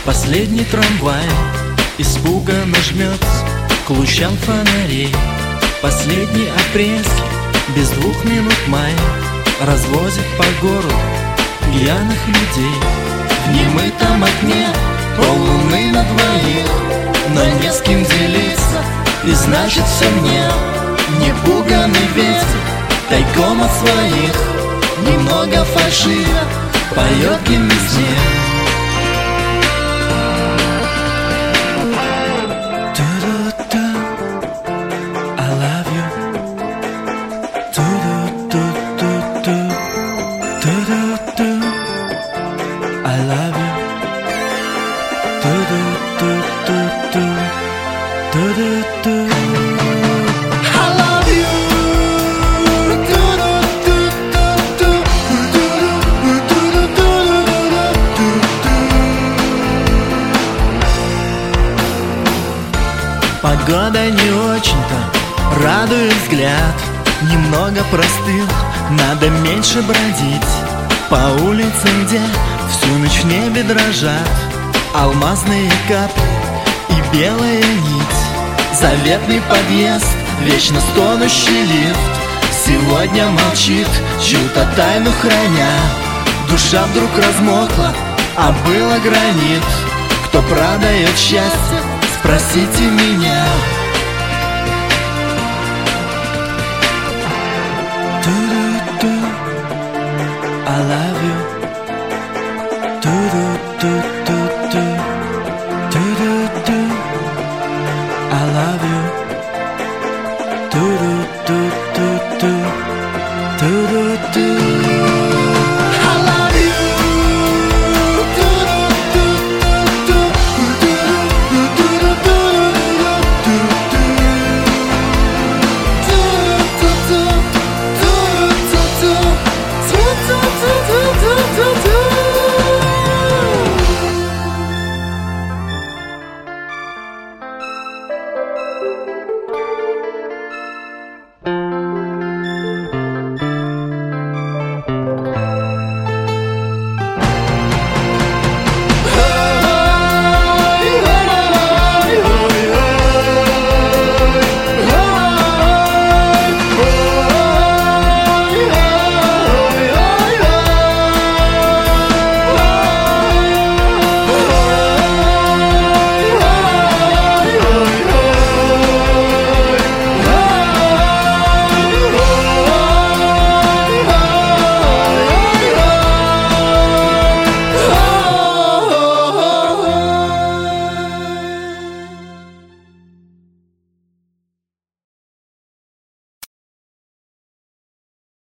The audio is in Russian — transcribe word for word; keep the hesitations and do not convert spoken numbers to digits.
Последний трамвай испуганно жмется к лучам фонарей. Последний апрельский, без двух минут мая, развозит по городу пьяных людей. В немытом окне поллуны на двоих, но не с кем делиться, и значит все мне. Непуганный ветер тайком от своих, немного фальшиво поет гимн весне. I love you. Do do do do do do do do. I love you. Do do do do do do do do do do. Погода не очень-то радует взгляд. Немного простыл, надо меньше бродить по улицам, где всю ночь в небе дрожат алмазные капли и белая нить. Заветный подъезд, вечно стонущий лифт сегодня молчит, чью-то тайну храня. Душа вдруг размокла, а было гранит. Кто продает счастье, спросите меня. I love